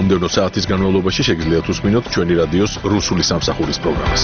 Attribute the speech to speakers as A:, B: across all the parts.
A: მომდევნო საათის განმავლობაში შეგიძლიათ უსმინოთ ჩვენი რადიოს რუსული სამსახურის პროგრამას.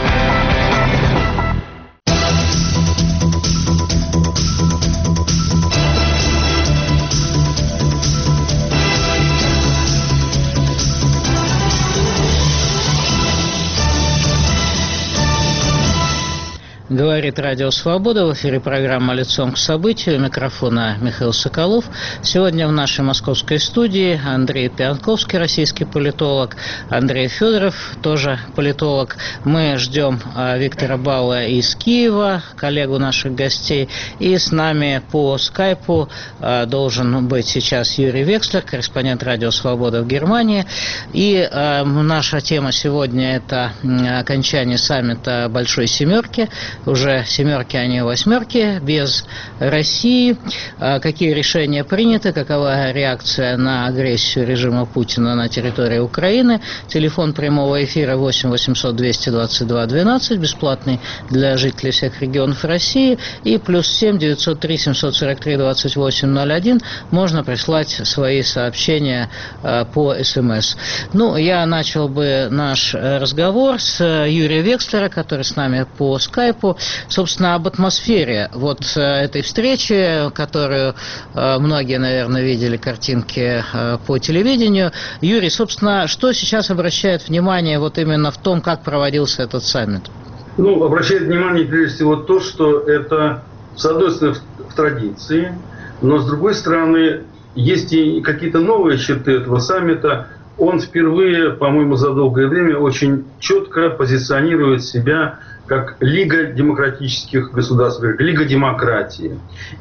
B: Говорит Радио Свобода, в эфире программа «Лицом к событию», у микрофона Михаил Соколов. Сегодня в нашей московской студии Андрей Пианковский, российский политолог, Андрей Федоров, тоже политолог. Мы ждем Виктора Баула из Киева, коллегу наших гостей, и с нами по скайпу должен быть сейчас Юрий Векслер, корреспондент Радио Свобода в Германии. И наша тема сегодня – это окончание саммита Большой Семерки. Уже семерки, а не восьмерки, без России. Какие решения приняты, какова реакция на агрессию режима Путина на территории Украины. Телефон прямого эфира 8 800 222 12, бесплатный для жителей всех регионов России. И +7 903 743 28 01. Можно прислать свои сообщения по СМС. Ну, я начал бы наш разговор с Юрия Векслера, который с нами по скайпу. Собственно, об атмосфере вот этой встречи, которую многие, наверное, видели картинки по телевидению. Юрий, собственно, что сейчас обращает внимание вот именно в том, как проводился этот саммит?
C: Ну, обращает внимание, прежде всего, то, что это, с одной стороны, в традиции, но, с другой стороны, есть и какие-то новые черты этого саммита. Он впервые, по-моему, за долгое время очень четко позиционирует себя как Лига демократических государств, как Лига демократии.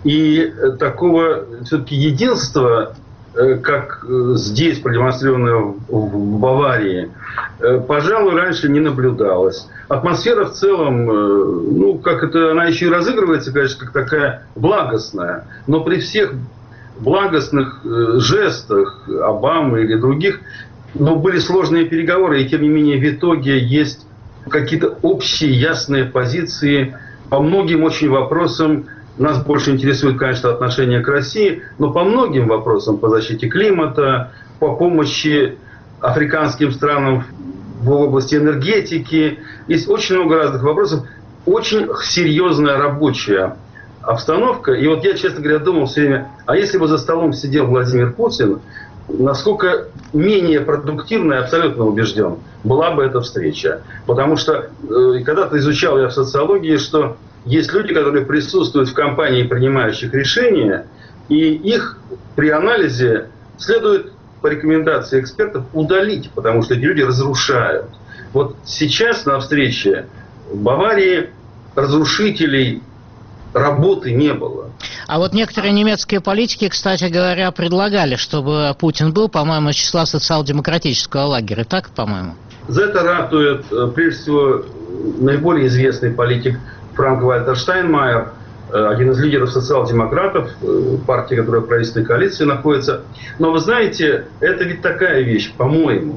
C: И такого все-таки единства, как здесь продемонстрировано в Баварии, пожалуй, раньше не наблюдалось. Атмосфера в целом, ну, как это, она еще и разыгрывается, конечно, как такая благостная, но при всех благостных жестах Обамы или других, но были сложные переговоры, и тем не менее в итоге есть какие-то общие ясные позиции по многим очень вопросам. Нас больше интересует, конечно, отношение к России, но по многим вопросам, по защите климата, по помощи африканским странам в области энергетики. Есть очень много разных вопросов. Очень серьезная рабочая обстановка. И вот я, честно говоря, думал все время, а если бы за столом сидел Владимир Путин, насколько менее продуктивной, абсолютно убежден, была бы эта встреча. Потому что когда-то изучал я в социологии, что есть люди, которые присутствуют в компании принимающих решения, и их при анализе следует по рекомендации экспертов удалить, потому что эти люди разрушают. Вот сейчас на встрече в Баварии разрушителей работы не было.
B: А вот некоторые немецкие политики, кстати говоря, предлагали, чтобы Путин был, по-моему, из числа социал-демократического лагеря. Так, по-моему?
C: За это ратует, прежде всего, наиболее известный политик Франк-Вальтер Штайнмайер, один из лидеров социал-демократов, партии, которая в правительственной коалиции находится. Но вы знаете, это ведь такая вещь, по-моему.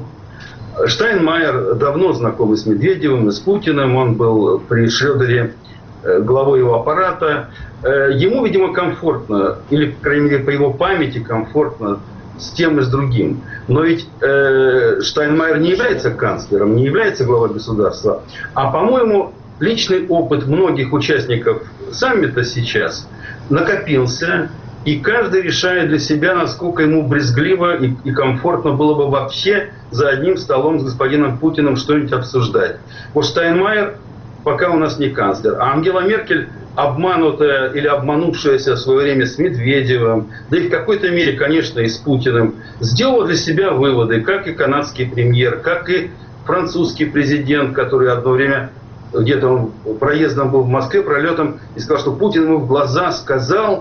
C: Штайнмайер давно знакомый с Медведевым и с Путиным. Он был при Шрёдере главой его аппарата. Ему, видимо, комфортно, или, по крайней мере, по его памяти комфортно с тем и с другим. Но ведь Штайнмайер не является канцлером, не является главой государства. А, по-моему, личный опыт многих участников саммита сейчас накопился, и каждый решает для себя, насколько ему брезгливо и комфортно было бы вообще за одним столом с господином Путиным что-нибудь обсуждать. Вот Штайнмайер пока у нас не канцлер, а Ангела Меркель, обманутая или обманувшаяся в свое время с Медведевым, да и в какой-то мере, конечно, и с Путиным, сделала для себя выводы, как и канадский премьер, как и французский президент, который одно время где-то он проездом был в Москве, пролетом, и сказал, что Путин ему в глаза сказал,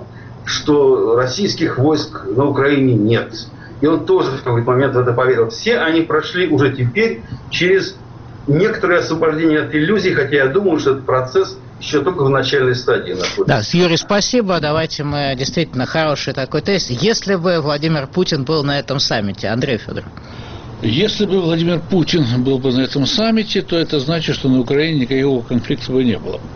C: что российских войск на Украине нет. И он тоже в какой-то момент в это поверил. Все они прошли уже теперь через некоторое освобождение от иллюзий, хотя я думаю, что этот процесс еще только в начальной стадии находится.
B: Да, Юрий, спасибо. Давайте мы действительно хороший такой тест. Если бы Владимир Путин был на этом саммите, Андрей Федоров.
D: Если бы Владимир Путин был бы на этом саммите, то это значит, что на Украине никакого конфликта бы не было.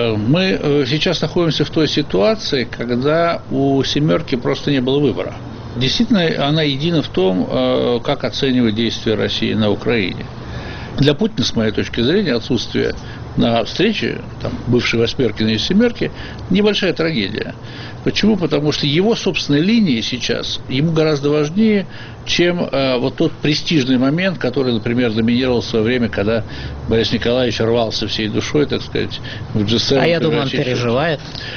D: Мы сейчас находимся в той ситуации, когда у «семерки» просто не было выбора. действительно она едина в том, как оценивать действия России на Украине. Для Путина, с моей точки зрения, отсутствие на встрече там, бывшей восьмерки и семерки небольшая трагедия. Почему? Потому что его собственной линии сейчас ему гораздо важнее, чем вот тот престижный момент, который, например, доминировал в свое время, когда Борис Николаевич рвался всей душой, так сказать, в G7.
B: А я думаю, он переживает.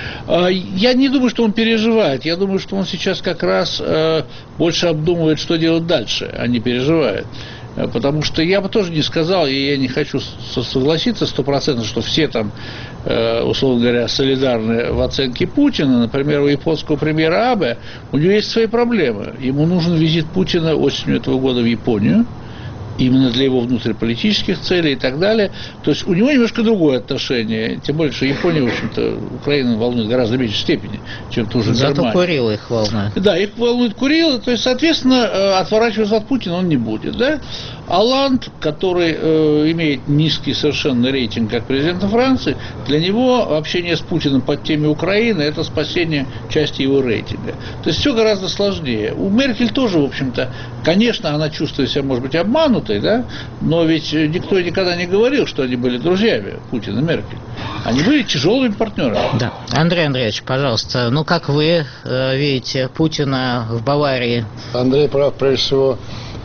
D: Я не думаю, что он переживает. Я думаю, что он сейчас как раз больше обдумывает, что делать дальше, а не переживает. Потому что я бы тоже не сказал, и я не хочу согласиться 100%, что все там, условно говоря, солидарны в оценке Путина. Например, у японского премьера Абе, у него есть свои проблемы. Ему нужен визит Путина осенью этого года в Японию, именно для его внутриполитических целей и так далее. То есть у него немножко другое отношение. Тем более, что Япония, в общем-то, Украину волнует в гораздо меньшей степени, чем тоже Германия.
B: Зато Курилы их волнует.
D: Да, их волнует Курилы. То есть, соответственно, отворачиваться от Путина он не будет. Да? Олланд, который имеет низкий совершенно рейтинг как президента Франции, для него общение с Путиным под теме Украины – это спасение части его рейтинга. То есть все гораздо сложнее. У Меркель тоже, в общем-то, конечно, она чувствует себя, может быть, обманутой, да? Но ведь никто никогда не говорил, что они были друзьями Путина и Меркель. Они были тяжелыми партнерами.
B: Да. Андрей Андреевич, пожалуйста, ну как вы видите Путина в Баварии?
E: Андрей прав, прежде всего.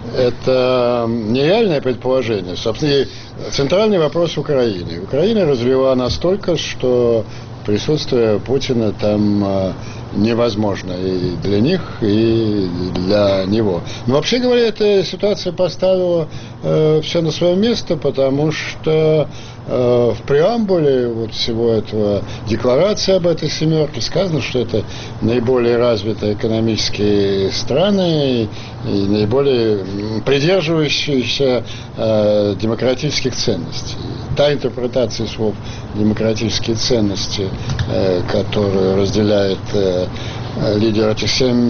E: Это нереальное предположение. Собственно, центральный вопрос Украины. Украина развела настолько, что присутствие Путина там невозможно и для них, и для него. Но вообще говоря, эта ситуация поставила все на свое место, потому что в преамбуле вот всего этого декларации об этой семерке сказано, что это наиболее развитые экономические страны и наиболее придерживающиеся демократических ценностей. Та интерпретация слов «демократические ценности», которую разделяет лидер этих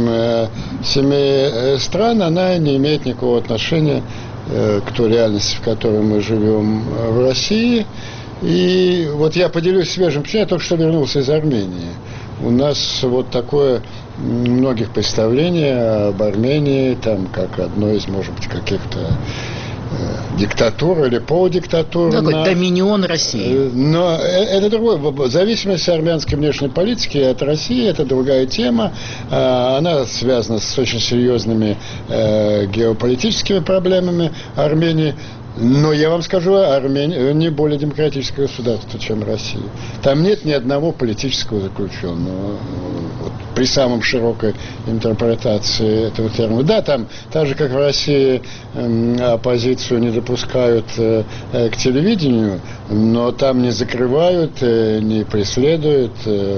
E: семи стран, она не имеет никакого отношения к той реальности, в которой мы живем в России. И вот я поделюсь свежим впечатлением, я только что вернулся из Армении. У нас вот такое многих представление об Армении, там, как одной из, может быть, каких-то диктатур или полудиктатур.
B: Такой доминион России.
E: Но это другое. Зависимость армянской внешней политики от России – это другая тема. Она связана с очень серьезными геополитическими проблемами Армении. Но я вам скажу, Армения не более демократическое государство, чем Россия. Там нет ни одного политического заключенного. Вот, при самом широкой интерпретации этого термина. Да, там, так же, как в России, оппозицию не допускают к телевидению, но там не закрывают, не преследуют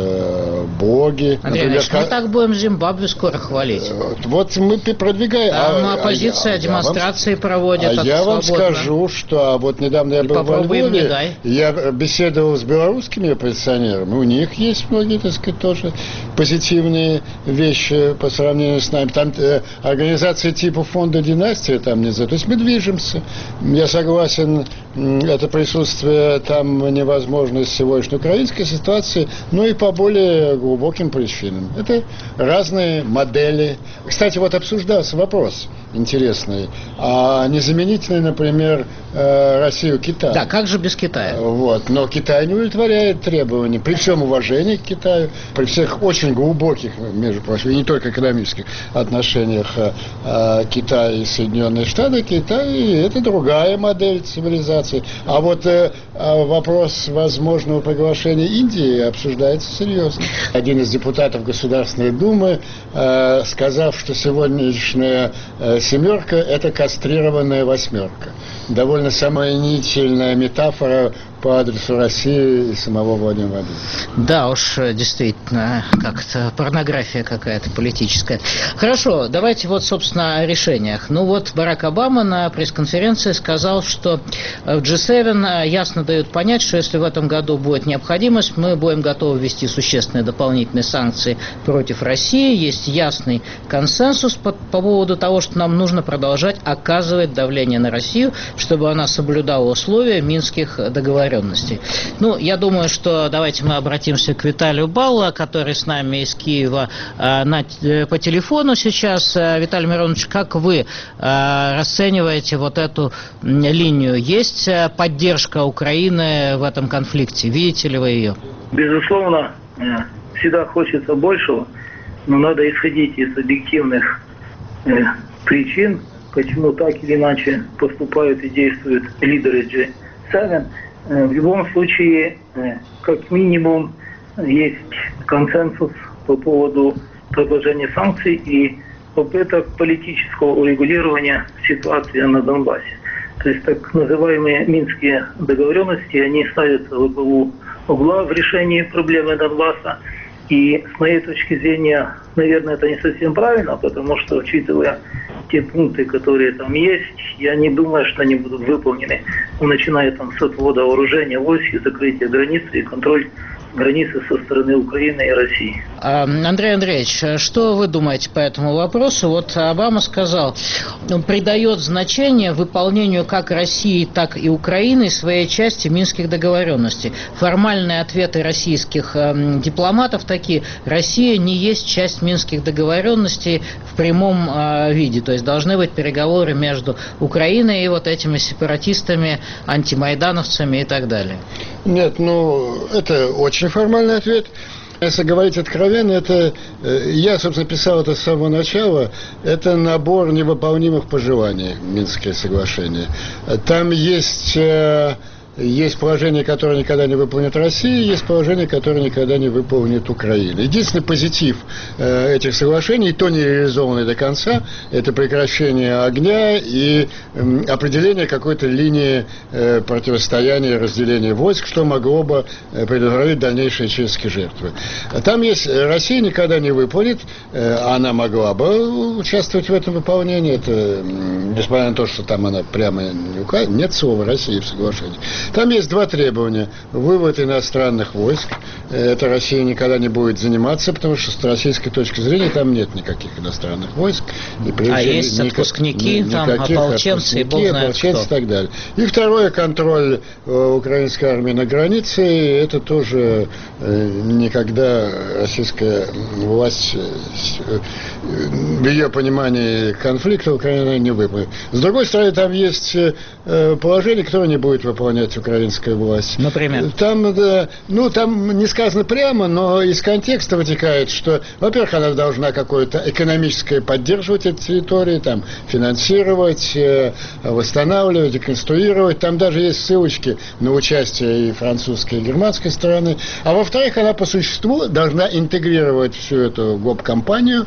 E: блоги.
B: Андрей Ильич, мы так будем Зимбабве скоро хвалить.
E: Вот мы продвигаем.
B: Там оппозиция демонстрации проводит.
E: А я вам скажу, что вот недавно я был во Львове, я беседовал с белорусскими оппозиционерами, у них есть многие, так сказать, тоже позитивные вещи по сравнению с нами. Там организации типа фонда «Династия» там не за. То есть мы движемся. Я согласен, это присутствие там невозможно из сегодняшней украинской ситуации, но и по более глубоким причинам. Это разные модели. Кстати, вот обсуждался вопрос интересный. А незаменительный, например, Россию Китай.
B: Да, как же без Китая?
E: Вот. Но Китай не удовлетворяет требований. При всем уважении к Китаю, при всех очень глубоких, между прочим, и не только экономических отношениях Китая и Соединенные Штаты, Китай – это другая модель цивилизации. А вот вопрос возможного приглашения Индии обсуждается серьезно. Один из депутатов Государственной Думы, сказав, что сегодняшняя семерка – это кастрированная восьмерка. Довольно самоничельная метафора по адресу России и самого Владимира Владимировича.
B: Да уж, действительно, как-то порнография какая-то политическая. Хорошо, давайте вот, собственно, о решениях. Ну вот Барак Обама на пресс-конференции сказал, что в G7 ясно дают понять, что если в этом году будет необходимость, мы будем готовы ввести существенные дополнительные санкции против России. Есть ясный консенсус по поводу того, что нам нужно продолжать оказывать давление на Россию, чтобы она соблюдала условия минских договоренностей. договоренностей. Ну, я думаю, что давайте мы обратимся к Виталию Балла, который с нами из Киева по телефону сейчас. Виталий Миронович, как вы расцениваете вот эту линию? Есть поддержка Украины в этом конфликте? Видите ли вы ее?
F: Безусловно, всегда хочется большего, но надо исходить из объективных причин, почему так или иначе поступают и действуют лидеры G7. В любом случае, как минимум, есть консенсус по поводу продолжения санкций и попыток политического урегулирования ситуации на Донбассе. То есть так называемые минские договоренности, они ставятся во главу угла в решении проблемы Донбасса. И с моей точки зрения, наверное, это не совсем правильно, потому что, учитывая те пункты, которые там есть, я не думаю, что они будут выполнены, начиная там с отвода вооружения войск и закрытия границы и контроль границы со стороны Украины и России.
B: Андрей Андреевич, что вы думаете по этому вопросу? Вот Обама сказал, он придает значение выполнению как России, так и Украины своей части Минских договоренностей. Формальные ответы российских дипломатов такие: Россия не есть часть Минских договоренностей в прямом виде. То есть должны быть переговоры между Украиной и вот этими сепаратистами, антимайдановцами и так далее.
E: Нет, это очень формальный ответ. Если говорить откровенно, это я, собственно, писал это с самого начала, это набор невыполнимых пожеланий, Минские соглашения. Там есть положение, которое никогда не выполнит Россия, есть положение, которое никогда не выполнит Украина. Единственный позитив этих соглашений, и то не реализованный до конца, это прекращение огня и определение какой-то линии противостояния, разделения войск, что могло бы предотвратить дальнейшие чистки жертвы. Там есть, Россия никогда не выполнит, она могла бы участвовать в этом выполнении, это, несмотря на то, что там она прямо не указывает, нет слова России в соглашении. Там есть два требования. Вывод иностранных войск. Это Россия никогда не будет заниматься, потому что с российской точки зрения там нет никаких иностранных войск.
B: Есть отпускники, там ополченцы и бог знает кто.
E: И так далее. И второе, контроль украинской армии на границе. Это тоже никогда российская власть в ее понимании конфликта Украина не выполнит. С другой стороны, там есть положение, которое не будет выполнять украинская власть.
B: Например?
E: Там не сказано прямо, но из контекста вытекает, что, во-первых, она должна какое-то экономическое поддерживать эти территории, там, финансировать, восстанавливать, реконструировать. Там даже есть ссылочки на участие и французской, и германской стороны. А во-вторых, она по существу должна интегрировать всю эту ГОП-компанию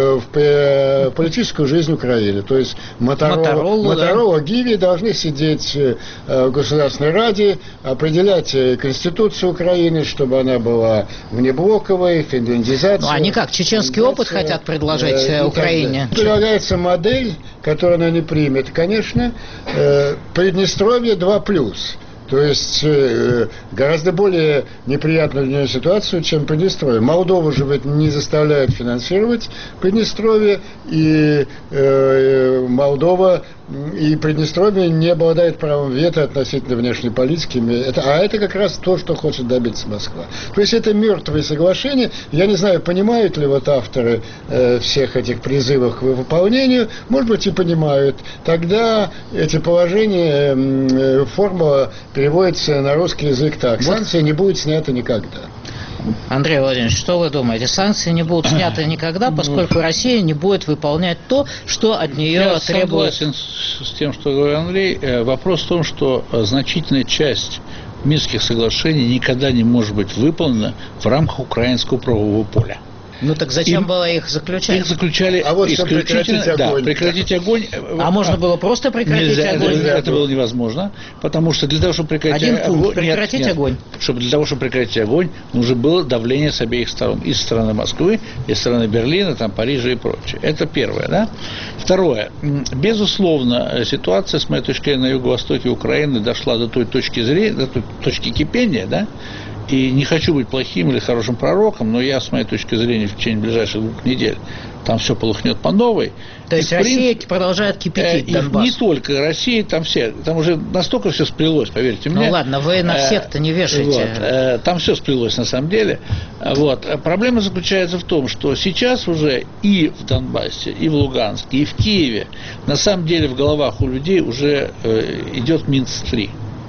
E: в политическую жизнь Украины. То есть Моторола, Гиви должны сидеть в Государственной Раде, определять Конституцию Украины, чтобы она была внеблоковой, финляндизация.
B: Они как, чеченский опыт хотят предложить Украине?
E: Предлагается модель, которую она не примет, конечно, Приднестровье 2+. То есть гораздо более неприятную для нее ситуацию, чем Приднестровье. Молдова же ведь не заставляет финансировать Приднестровье, и Молдова и Приднестровье не обладает правом вето относительно внешней политики. Это как раз то, что хочет добиться Москва. То есть это мертвые соглашения. Я не знаю, понимают ли вот авторы всех этих призывов к выполнению. Может быть, и понимают. Тогда эти положения, формула переводится на русский язык так: санкции не будут сняты никогда.
B: Андрей Владимирович, что вы думаете? Санкции не будут сняты никогда, поскольку Россия не будет выполнять то, что от нее требует.
D: Я согласен с тем, что говорил Андрей. Вопрос в том, что значительная часть Минских соглашений никогда не может быть выполнена в рамках украинского правового поля.
B: Ну так зачем было их заключать?
D: Их заключали
E: исключительно
D: прекратить огонь.
B: А можно было просто прекратить огонь?
D: Это было невозможно, потому что для того, чтобы прекратить
B: огонь.
D: Для того, чтобы прекратить огонь, нужно было давление с обеих сторон. И со стороны Москвы, и со стороны Берлина, там, Парижа и прочее. Это первое, да? Второе. Безусловно, ситуация, с моей точки зрения, на юго-востоке Украины дошла до той точки зрения, до той точки кипения, да? И не хочу быть плохим или хорошим пророком, но я, с моей точки зрения, в течение ближайших 2 недель там все полыхнет по новой.
B: То есть Россия продолжает кипятить Донбасс?
D: Не только Россия, там уже настолько все сплелось, поверьте мне.
B: Ну ладно, вы на всех-то не вешайте.
D: Там все сплелось на самом деле. Проблема заключается в том, что сейчас уже и в Донбассе, и в Луганске, и в Киеве на самом деле в головах у людей уже идет Минск-3.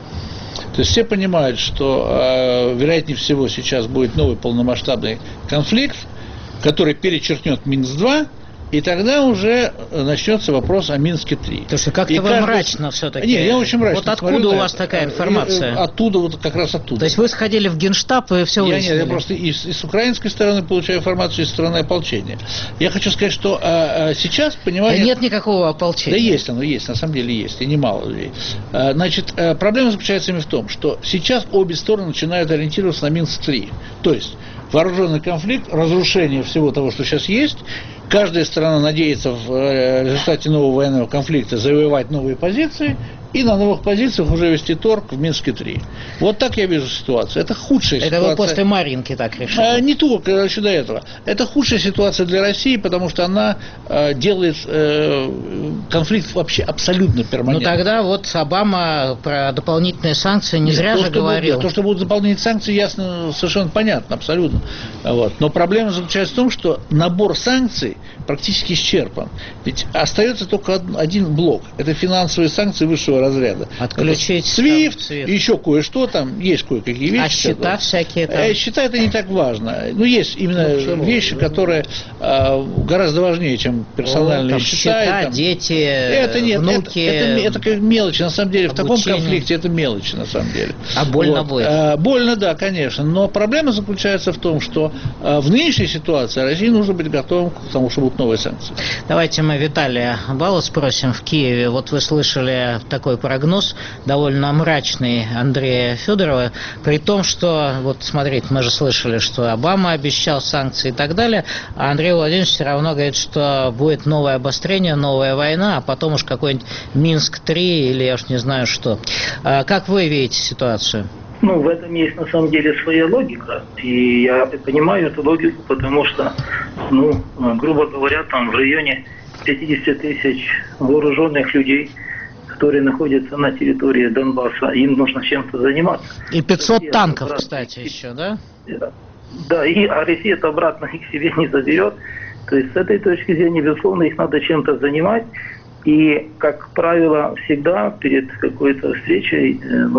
D: То есть все понимают, что вероятнее всего сейчас будет новый полномасштабный конфликт, который перечеркнет Минск-2, и тогда уже начнется вопрос о Минске-3.
B: То есть как-то вы мрачно все-таки.
D: Нет, я очень мрачно.
B: Вот откуда у вас такая информация?
D: Оттуда, вот как раз оттуда.
B: То есть вы сходили в Генштаб и все выяснили?
D: Я просто и с украинской стороны получаю информацию, и с стороны ополчения. Я хочу сказать, что сейчас, понимаете...
B: Да нет никакого ополчения.
D: Да есть оно, есть, на самом деле есть, и немало людей. Значит, проблема заключается именно в том, что сейчас обе стороны начинают ориентироваться на Минск-3. То есть вооруженный конфликт, разрушение всего того, что сейчас есть. Каждая страна надеется в результате нового военного конфликта завоевать новые позиции и на новых позициях уже вести торг в Минске-3. Вот так я вижу ситуацию. Это худшая ситуация.
B: Это вы после Марьинки так решили?
D: Не только, еще до этого. Это худшая ситуация для России, потому что она делает конфликт вообще абсолютно перманентным.
B: Ну тогда вот Обама про дополнительные санкции не зря же говорил.
D: То, что будут дополнительные санкции, ясно, совершенно понятно, абсолютно. Но проблема заключается в том, что набор санкций практически исчерпан. Ведь остается только один блок. Это финансовые санкции высшего разряда.
B: Отключить
D: SWIFT, еще кое-что там, есть кое-какие вещи.
B: А счета всякие там?
D: Счета это не так важно. Есть именно вещи, которые гораздо важнее, чем персональные счета.
B: Дети, внуки.
D: Это как мелочи, на самом деле. В таком конфликте это мелочи, на самом деле.
B: А больно будет?
D: Больно, да, конечно. Но проблема заключается в том, что в нынешней ситуации России нужно быть готовым к тому, что будут новые санкции.
B: Давайте мы Виталия Бала спросим в Киеве. Вот вы слышали такой прогноз, довольно мрачный, Андрея Федорова, при том, что, вот смотрите, мы же слышали, что Обама обещал санкции и так далее, а Андрей Владимирович все равно говорит, что будет новое обострение, новая война, а потом уж какой-нибудь Минск-3 или я уж не знаю что. Как вы видите ситуацию?
F: Ну, в этом есть на самом деле своя логика, и я понимаю эту логику, потому что, грубо говоря, там в районе 50 тысяч вооруженных людей, которые находятся на территории Донбасса, им нужно чем-то заниматься.
B: И 500 танков, кстати, еще, да?
F: Да, а Россия-то обратно их себе не заберет. То есть с этой точки зрения, безусловно, их надо чем-то занимать. И, как правило, всегда перед какой-то встречей,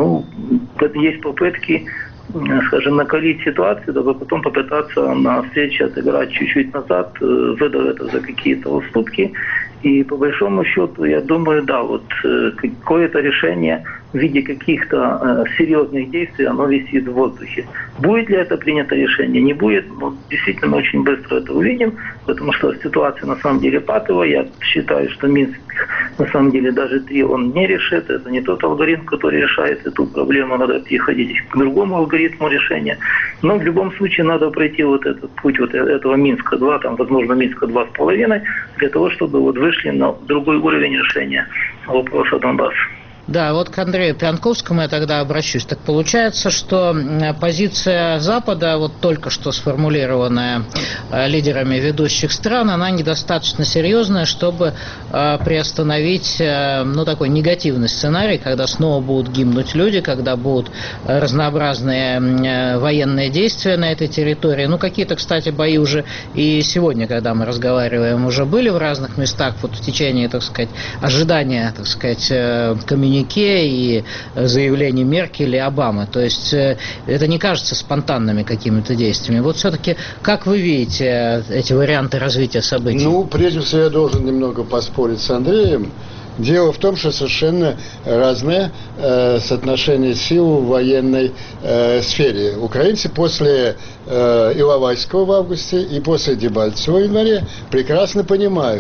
F: есть попытки, скажем, накалить ситуацию, дабы потом попытаться на встрече отыграть чуть-чуть назад, выдав это за какие-то уступки. И по большому счету, я думаю, да, вот какое-то решение в виде каких-то серьезных действий, оно висит в воздухе. Будет ли это принято решение? Не будет. Действительно, мы очень быстро это увидим, потому что ситуация на самом деле патовая. Я считаю, что Минск на самом деле даже 3 он не решит. Это не тот алгоритм, который решает эту проблему. Надо переходить к другому алгоритму решения. Но в любом случае надо пройти вот этот путь вот этого Минска-2, там, возможно, Минска 2,5, для того, чтобы вышли на другой уровень решения вопроса Донбасса.
B: Да, вот к Андрею Пьянковскому я тогда обращусь. Так получается, что позиция Запада, вот только что сформулированная лидерами ведущих стран, она недостаточно серьезная, чтобы приостановить, такой негативный сценарий, когда снова будут гибнуть люди, когда будут разнообразные военные действия на этой территории. Какие-то, кстати, бои уже и сегодня, когда мы разговариваем, уже были в разных местах, вот в течение, так сказать, ожидания, так сказать, коммуникации и заявлений Меркель и Обамы. То есть это не кажется спонтанными какими-то действиями. Вот все-таки как вы видите эти варианты развития событий?
E: Прежде всего я должен немного поспорить с Андреем. Дело в том, что совершенно разное соотношение сил в военной сфере. Украинцы после Иловайского в августе и после Дебальцева в январе прекрасно понимают,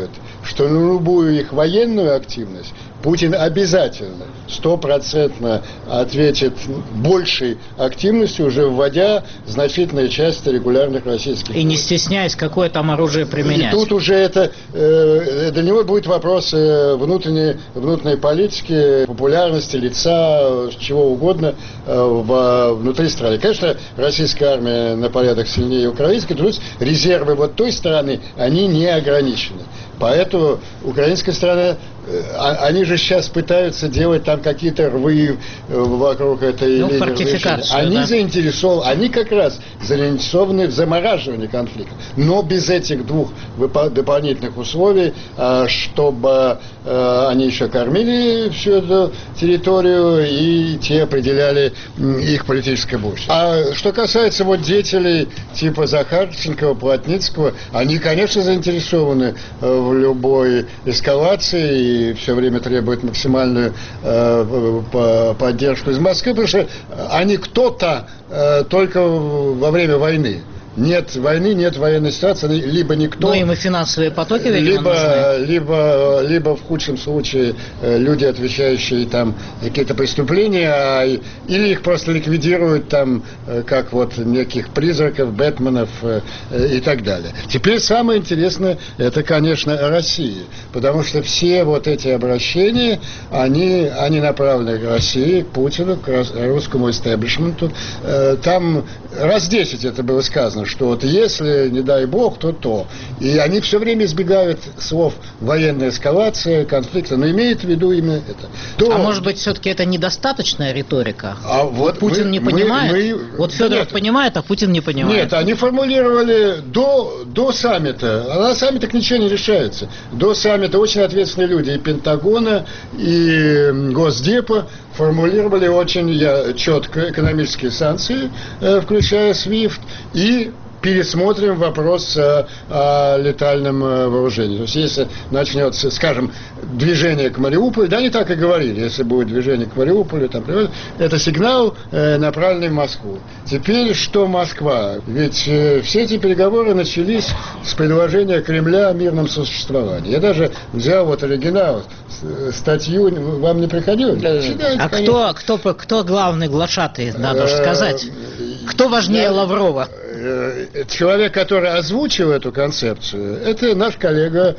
E: что на любую их военную активность Путин обязательно, 100% ответит большей активностью, уже вводя значительные части регулярных российских
B: И не стесняясь, какое там оружие применять.
E: И тут уже это для него будет вопрос внутренней политики, популярности, лица, чего угодно внутри страны. Конечно, российская армия на порядок сильнее украинской, то есть резервы вот той стороны, они не ограничены. Поэтому украинская сторона, они же сейчас пытаются делать там какие-то рвы вокруг этой линии разрешения. Они заинтересованы, они как раз заинтересованы в замораживании конфликта. Но без этих двух дополнительных условий, чтобы они еще кормили всю эту территорию и те определяли их политическое будущее. А что касается вот деятелей типа Захарченкова, Плотницкого, они, конечно, заинтересованы в любой эскалации и все время требуют максимальную поддержку из Москвы, потому что они кто-то только во время войны. Нет войны, нет военной ситуации, либо никто...
B: Ну, им и финансовые потоки, видимо, нужны.
E: Либо в худшем случае люди, отвечающие там какие-то преступления, или их просто ликвидируют там, как вот неких призраков, Бэтменов и так далее. Теперь самое интересное, это, конечно, Россия, потому что все вот эти обращения, они направлены к России, к Путину, к русскому истеблишменту. Там раз 10 это было сказано, что вот если, не дай бог, то. И они все время избегают слов «военная эскалация», «конфликта», но имеют в виду именно это.
B: А может быть, все-таки это недостаточная риторика?
E: А вот
B: Путин не понимает? Вот Федоров понимает, а Путин не понимает.
E: Нет, они формулировали до саммита. А на саммитах ничего не решается. До саммита очень ответственные люди и Пентагона, и Госдепа формулировали очень четко экономические санкции, включая SWIFT, и пересмотрим вопрос о летальном вооружении. То есть, если начнется, скажем, движение к Мариуполю, да, они так и говорили, если будет движение к Мариуполю, там, это сигнал, направленный в Москву. Теперь что Москва? Ведь все эти переговоры начались с предложения Кремля о мирном существовании. Я даже взял вот оригинал, статью, вам не приходилось?
B: А кто главный глашатый, надо же сказать? Кто важнее Лаврова?
E: Человек, который озвучил эту концепцию, это наш коллега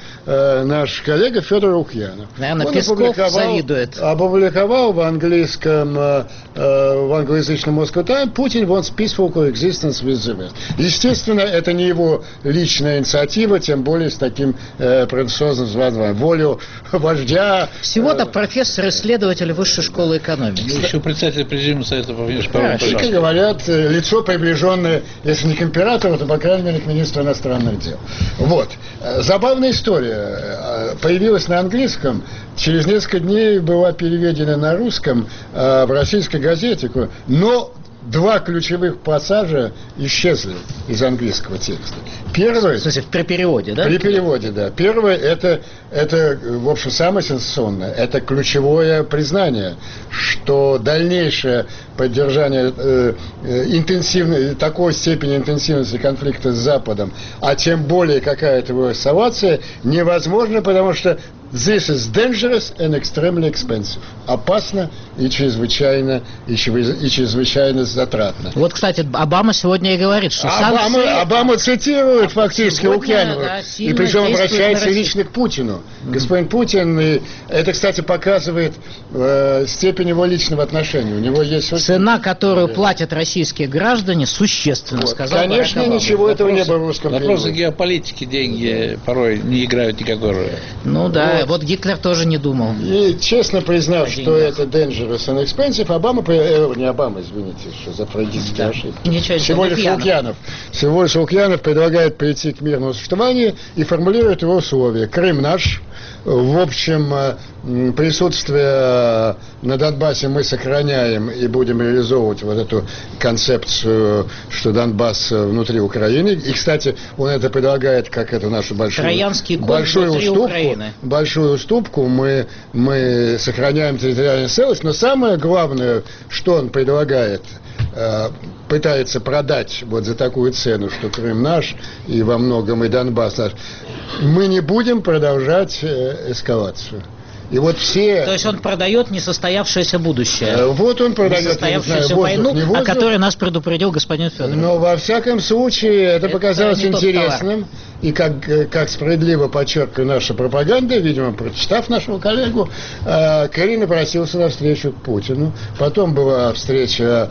E: Федор Лукьянов.
B: Наверное, Песков завидует.
E: Опубликовал в английском, в англоязычном Moscow Times «Putin wants peaceful coexistence with the West». Естественно, это не его личная инициатива, тем более с таким претенциозным званием. Волю вождя.
B: Всего-то профессор-исследователь Высшей школы экономики.
D: Еще председатель Президиума Совета по внешней политике.
E: Как говорят, лицо, приближенное, если не к императору, то, по крайней мере, к министру иностранных дел. Вот. Забавная история. Появилась на английском, через несколько дней была переведена на русском в российской газете, но два ключевых пассажа исчезли из английского текста. Первый...
B: В смысле, при переводе, да?
E: При переводе, да. Первое, это, в общем, самое сенсационное. Это ключевое признание, что дальнейшее поддержание такой степени интенсивности конфликта с Западом, а тем более какая-то его эскалация, невозможно, потому что this is dangerous and extremely expensive. Опасно и чрезвычайно затратно.
B: Вот, кстати, Обама сегодня и говорит, что санкции...
E: Обама цитирует фактически Лукьянова. Да, и причем обращается лично к Путину. Господин Путин, и это, кстати, показывает степень его личного отношения. У него есть...
B: Цена, которую платят российские граждане, существенно, сказал Барак Обама.
E: Конечно, ничего этого не было в русском переводе.
D: Вопросы геополитики, деньги порой не играют никакой роли.
B: Ну да, вот Гитлер тоже не думал.
E: И честно признав, что это dangerous and expensive, не Обама, извините, что за фрейдистские ошибки. Всего лишь Лукьянов предлагает перейти к мирному существованию и формулирует его условия. Крым наш. В общем, присутствие на Донбассе мы сохраняем и будем реализовывать вот эту концепцию, что Донбасс внутри Украины. И, кстати, он это предлагает как эту нашу большую уступку. Мы сохраняем территориальную целостность, но самое главное, что он предлагает, пытается продать вот за такую цену, что Крым наш и во многом и Донбасс наш, мы не будем продолжать эскалацию. И вот все...
B: То есть он продает несостоявшееся будущее.
E: Вот он продает,
B: несостоявшуюся войну, о которой нас предупредил господин Федоров.
E: Но во всяком случае это показалось интересным. И как справедливо подчеркивает наша пропаганда, видимо, прочитав нашего коллегу, Керри напросился на встречу к Путину. Потом была встреча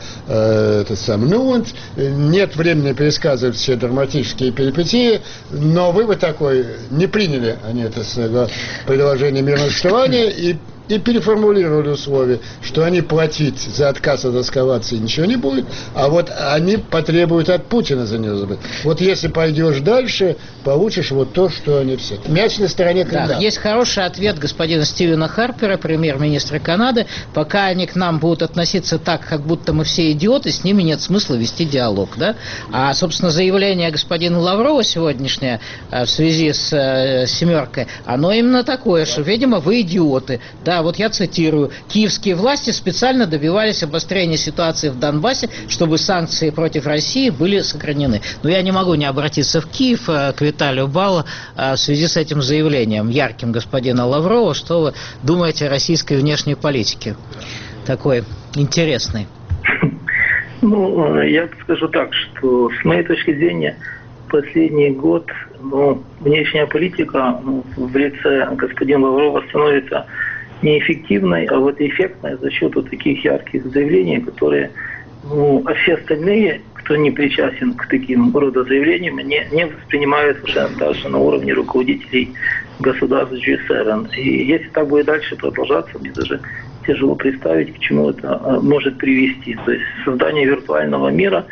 E: нет времени пересказывать все драматические перипетии, но вывод такой: не приняли они это предложение мирного существования и переформулировали условия, что они платить за отказ от эскалации ничего не будет, а вот они потребуют от Путина за нее забыть. Вот если пойдешь дальше, получишь вот то, что они все. Мяч на стороне Кремля.
B: Да, есть хороший ответ господина Стивена Харпера, премьер-министра Канады: пока они к нам будут относиться так, как будто мы все идиоты, с ними нет смысла вести диалог. Да? А, собственно, заявление господина Лаврова сегодняшнее в связи с «семеркой», оно именно такое, что, видимо, вы идиоты. Да, вот я цитирую: киевские власти специально добивались обострения ситуации в Донбассе, чтобы санкции против России были сохранены. Но я не могу не обратиться в Киев к Виталию Балло в связи с этим заявлением ярким господина Лаврова. Что вы думаете о российской внешней политике? Такой интересный.
F: Ну, я скажу так, что с моей точки зрения последний год внешняя политика в лице господина Лаврова становится неэффективной, а вот эффектной за счет вот таких ярких заявлений, которые, а все остальные, кто не причастен к таким рода заявлениям, не воспринимают уже даже на уровне руководителей государств G7. И если так будет дальше продолжаться, мне даже тяжело представить, к чему это может привести. То есть создание виртуального мира,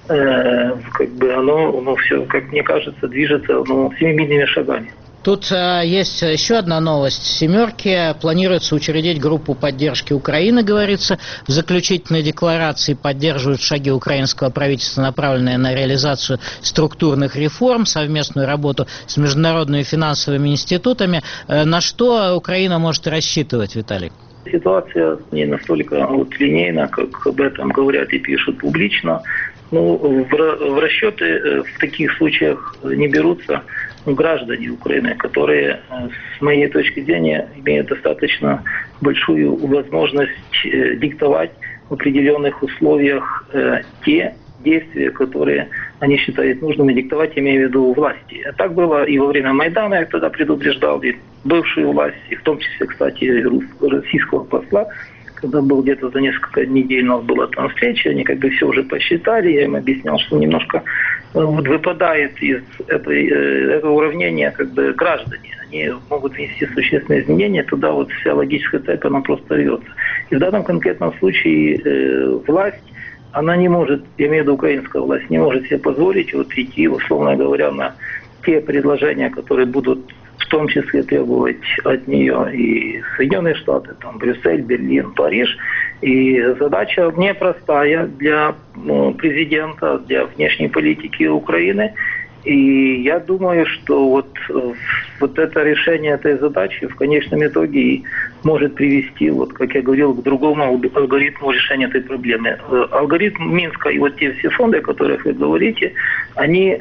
F: оно все, как мне кажется, движется семимильными шагами.
B: Тут есть еще одна новость. В «семерке» планируется учредить группу поддержки Украины, говорится. В заключительной декларации поддерживают шаги украинского правительства, направленные на реализацию структурных реформ, совместную работу с международными финансовыми институтами. На что Украина может рассчитывать, Виталий?
F: Ситуация не настолько линейна, как об этом говорят и пишут публично. В расчеты в таких случаях не берутся граждане Украины, которые, с моей точки зрения, имеют достаточно большую возможность диктовать в определенных условиях те действия, которые они считают нужными диктовать, имея в виду власти. Так было и во время Майдана, я тогда предупреждал, и бывшую власть, и в том числе, кстати, российского посла, когда был где-то за несколько недель у нас была там встреча, они все уже посчитали, я им объяснял, что немножко выпадает из этого уравнения граждане. Они могут внести существенные изменения, туда вся логическая цепь, она просто рвется. И в данном конкретном случае власть, она не может, я имею в виду украинская власть, не может себе позволить идти, условно говоря, на те предложения, которые будут в том числе требовать от нее и Соединенные Штаты, Брюссель, Берлин, Париж. И задача непростая для президента, для внешней политики Украины. И я думаю, что вот это решение этой задачи в конечном итоге и может привести, как я говорил, к другому алгоритму решения этой проблемы. Алгоритм Минска и те все фонды, о которых вы говорите, они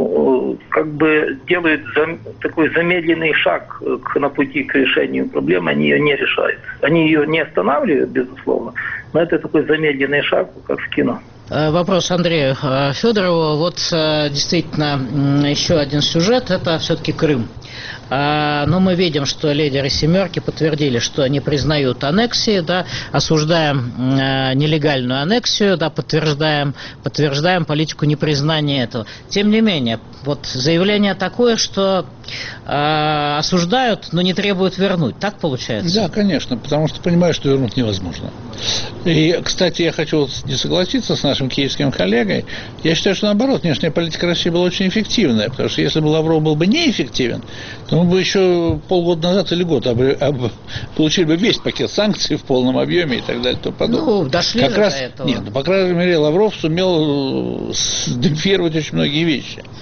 F: делают такой замедленный шаг на пути к решению проблемы, они ее не решают. Они ее не останавливают, безусловно, но это такой замедленный шаг, как в кино.
B: Вопрос Андрею Федорову. Действительно, еще один сюжет – это все-таки Крым. Но мы видим, что лидеры «семерки» подтвердили, что они признают аннексии, да, осуждаем нелегальную аннексию, да, подтверждаем политику непризнания этого. Тем не менее, заявление такое, что осуждают, но не требуют вернуть. Так получается?
D: Да, конечно, потому что понимают, что вернуть невозможно. И, кстати, я хочу не согласиться с нашим киевским коллегой. Я считаю, что наоборот, внешняя политика России была очень эффективная, потому что если бы Лавров был бы неэффективен, то мы бы еще полгода назад или год получили бы весь пакет санкций в полном объеме и так далее и тому подобное.
B: Дошли до этого.
D: Нет, по крайней мере, Лавров сумел демпфировать очень многие вещи.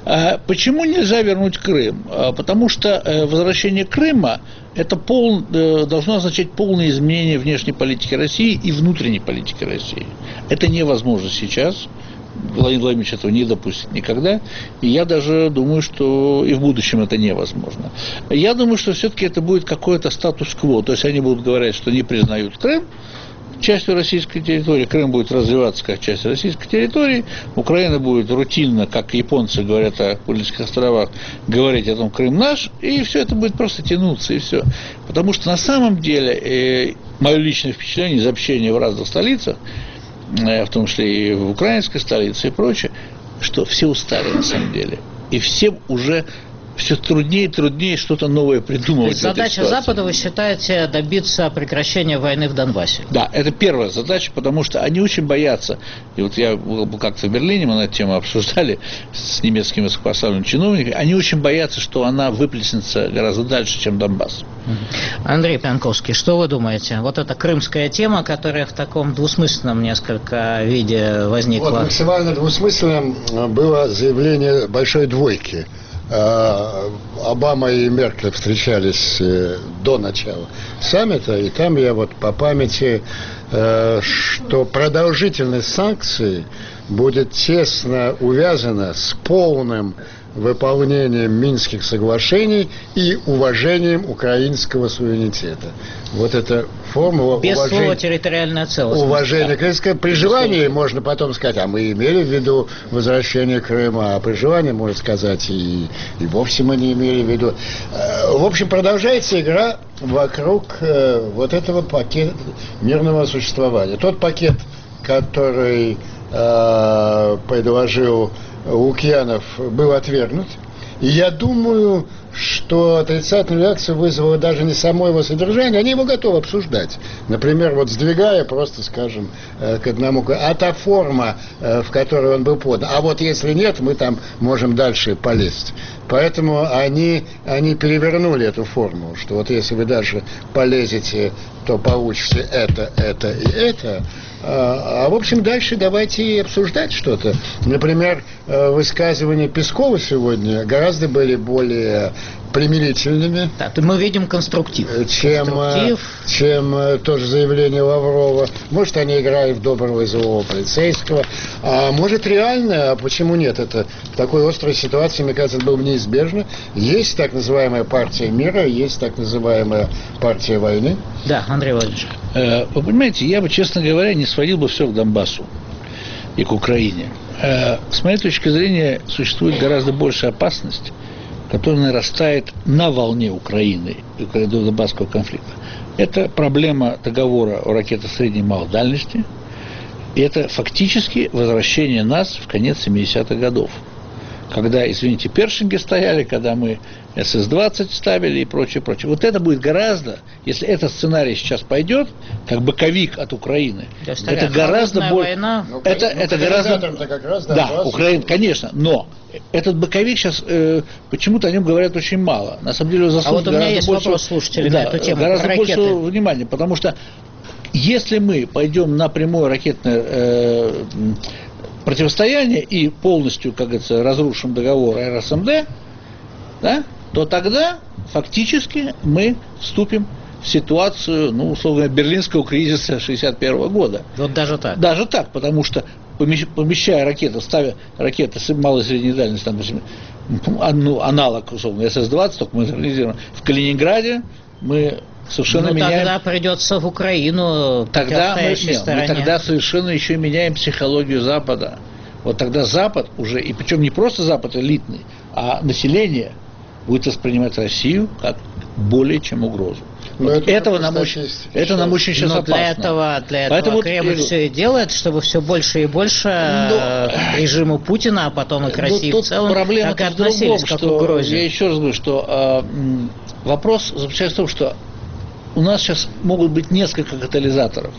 D: Почему нельзя вернуть Крым? Потому что возвращение Крыма это должно означать полное изменение внешней политики России и внутренней политики России. Это невозможно сейчас. Владимир Владимирович этого не допустит никогда. И я даже думаю, что и в будущем это невозможно. Я думаю, что все-таки это будет какой-то статус-кво. То есть они будут говорить, что не признают Крым частью российской территории, Крым будет развиваться как часть российской территории, Украина будет рутинно, как японцы говорят о Курильских островах, говорить о том, Крым наш, и все это будет просто тянуться, и все. Потому что на самом деле, мое личное впечатление из общения в разных столицах, в том числе и в украинской столице и прочее, что все устали на самом деле, и всем уже все труднее и труднее что-то новое придумывать.
B: То есть задача Запада, вы считаете, добиться прекращения войны в Донбассе?
D: Да, это первая задача, потому что они очень боятся. И вот я был как-то в Берлине, мы на эту тему обсуждали с немецкими высокопоставленными чиновниками, они очень боятся, что она выплеснется гораздо дальше, чем Донбасс.
B: Андрей Пьянковский, что вы думаете? Вот эта крымская тема, которая в таком двусмысленном несколько виде возникла.
E: Вот максимально двусмысленным было заявление большой двойки. Обама и Меркель встречались до начала саммита, и там я вот по памяти, что продолжительность санкций будет тесно увязана с полным выполнением Минских соглашений и уважением украинского суверенитета. Вот эта формула
B: без слова территориальная целостность.
E: Уважение крымское. При желании можно потом сказать, а мы имели в виду возвращение Крыма, а при желании можно сказать и вовсе мы не имели в виду. В общем, продолжается игра вокруг вот этого пакета мирного существования. Тот пакет, который предложил Лукьянов, был отвергнут. И я думаю, что отрицательную реакцию вызвало даже не само его содержание, они его готовы обсуждать. Например, вот сдвигая просто, скажем, к одному, а та форма, в которой он был подан. А вот если нет, мы там можем дальше полезть. Поэтому они перевернули эту форму, что вот если вы дальше полезете, то получите это и это. А в общем, дальше давайте обсуждать что-то. Например, высказывания Пескова сегодня гораздо были более примирительными.
B: Да, мы видим конструктив.
E: Чем тоже заявление Лаврова. Может, они играют в доброго и злого полицейского. А может, реально, а почему нет? Это в такой острой ситуации, мне кажется, это было бы неизбежно. Есть так называемая партия мира, есть так называемая партия войны.
B: Да, Андрей Владимирович.
D: Вы понимаете, я бы, честно говоря, не сводил бы все к Донбассу и к Украине. С моей точки зрения, существует гораздо большая опасность, которая нарастает на волне Украины и Донбасского конфликта. Это проблема договора о ракетах средней и малой дальности, и это фактически возвращение нас в конец 70-х годов. Когда, извините, першинги стояли, когда мы СС-20 ставили и прочее. Вот это будет гораздо, если этот сценарий сейчас пойдет, как боковик от Украины, это гораздо больше. Это гораздо. Да, Украина, конечно, но этот боковик сейчас почему-то о нем говорят очень мало. На самом деле заслуживает.
B: А вот у меня есть вопрос слушателей на эту тему.
D: Гораздо больше внимания, потому что если мы пойдем на прямое ракетное противостояние и полностью, как говорится, разрушим договор РСМД, да, то тогда фактически мы вступим в ситуацию, условно, берлинского кризиса 1961 года.
B: Вот даже так?
D: Даже так, потому что помещая ракеты, ставя ракеты с малой и средней дальности, аналог, условно, СС-20, только модернизируем, в Калининграде мы совершенно меняем.
B: Тогда придется в Украину,
D: тогда мы тогда совершенно еще меняем психологию Запада. Вот тогда Запад уже, и причем не просто Запад элитный, а население будет воспринимать Россию как более чем угрозу. Вот этого нам очень сейчас опасно.
B: Для этого Кремль все и делает, чтобы все больше и больше режиму Путина, а потом и к России в целом,
D: проблема
B: так и относились к угрозе.
D: Я еще раз говорю, что вопрос заключается в том, что у нас сейчас могут быть несколько катализаторов,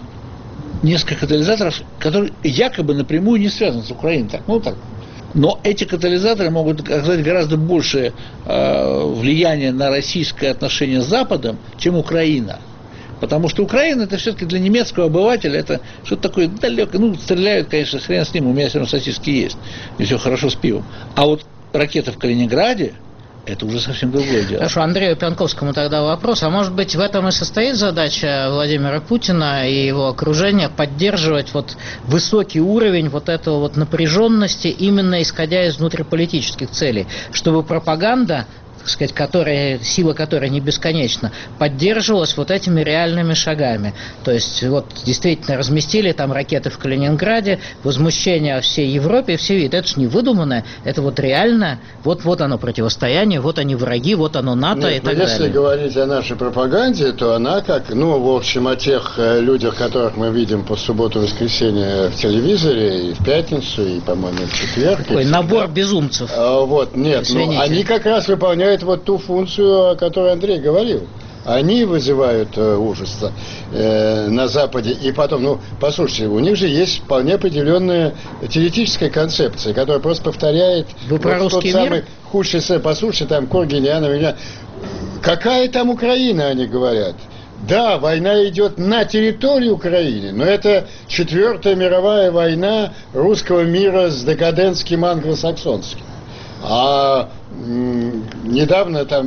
D: которые якобы напрямую не связаны с Украиной. Но эти катализаторы могут оказать гораздо большее влияние на российское отношение с Западом, чем Украина. Потому что Украина, это все-таки для немецкого обывателя, это что-то такое далекое. Стреляют, конечно, хрен с ним, у меня все равно сосиски есть, и все хорошо с пивом. А вот ракеты в Калининграде, это уже совсем другое дело.
B: Хорошо, Андрею Пьянковскому тогда вопрос. А может быть, в этом и состоит задача Владимира Путина и его окружения поддерживать вот высокий уровень вот этого вот напряженности, именно исходя из внутриполитических целей, чтобы пропаганда, так сказать, сила которой не бесконечна, поддерживалась вот этими реальными шагами. То есть вот действительно разместили там ракеты в Калининграде, возмущение всей Европе, все видят, это же не выдуманное, это вот реально, вот оно противостояние, вот они враги, вот оно НАТО. Нет, и так далее.
E: Если говорить о нашей пропаганде, то она как, в общем, о тех людях, которых мы видим по субботу и воскресенье в телевизоре, и в пятницу, и, по-моему, в четверг.
B: Такой набор безумцев.
E: Нет, они как раз выполняют вот ту функцию, о которой Андрей говорил. Они вызывают ужас на Западе. И потом, послушайте, у них же есть вполне определенная теоретическая концепция, которая просто повторяет
B: Вы про русский
E: тот
B: мир?
E: самый худший. Послушайте, там Коргиняна. Какая там Украина, они говорят. Да, война идет на территории Украины, но это 4-я мировая война русского мира с декадентским англосаксонским. А недавно там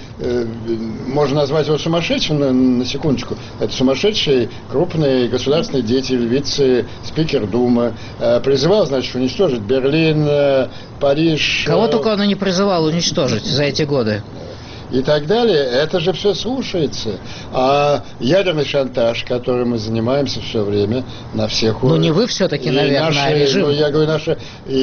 E: можно назвать его сумасшедшим, на секундочку. Это сумасшедший крупный государственный деятель, вице-спикер Думы. Призывал, значит, уничтожить Берлин, Париж.
B: Кого только он и не призывал уничтожить за эти годы.
E: И так далее, это же все слушается. А ядерный шантаж, которым мы занимаемся все время, на всех уровнях.
B: Не вы все-таки, наверное, а режим.
E: Я говорю, наши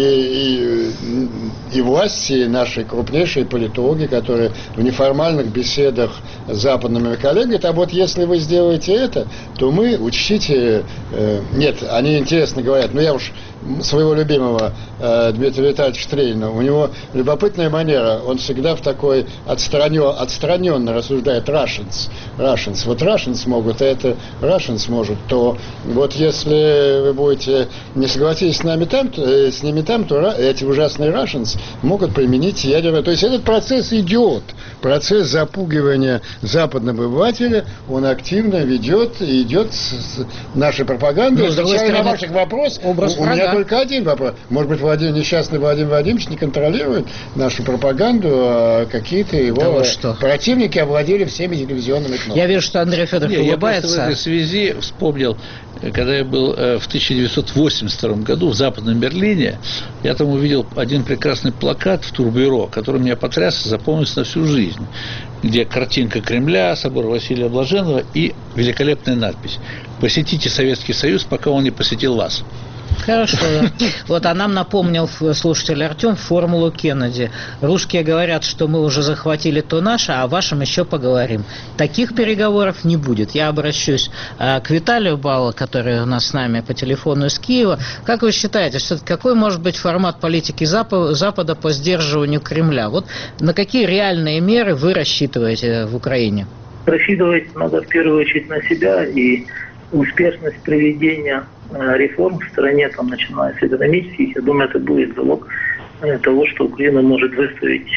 E: и власти, и наши крупнейшие политологи, которые в неформальных беседах с западными коллегами, а вот если вы сделаете это, то мы, учтите, нет, они интересно говорят, я уж своего любимого Дмитрия Витальевича Стрельна, у него любопытная манера, он всегда в такой отстраненно рассуждает Russians. Вот Russians могут, а это Russians может, то вот если вы будете не согласитесь с ними там, то эти ужасные Russians могут применить ядерное. То есть этот процесс идет. Процесс запугивания западного обывателя, он активно идет с нашей пропагандой. Отвечая на ваших вопросов, у меня только один вопрос. Может быть, несчастный Владимир Владимирович не контролирует нашу пропаганду, а какие-то его противники овладели всеми телевизионными кнопками.
B: Я вижу, что Андрей Федоров улыбается.
D: Я в этой связи вспомнил, когда я был в 1982 году в Западном Берлине, я там увидел один прекрасный плакат в турбюро, который меня потряс и запомнился на всю жизнь, где картинка Кремля, собор Василия Блаженного и великолепная надпись: «Посетите Советский Союз, пока он не посетил вас».
B: Хорошо. Вот, а нам напомнил слушатель Артем формулу Кеннеди. Русские говорят, что мы уже захватили то наше, а о вашем еще поговорим. Таких переговоров не будет. Я обращусь к Виталию Балу, который у нас с нами по телефону из Киева. Как вы считаете, все-таки какой может быть формат политики Запада по сдерживанию Кремля? Вот на какие реальные меры вы рассчитываете в Украине?
F: Рассчитывать надо в первую очередь на себя, и успешность проведения реформ в стране, начиная с экономических, я думаю, это будет залог того, что Украина может выстоять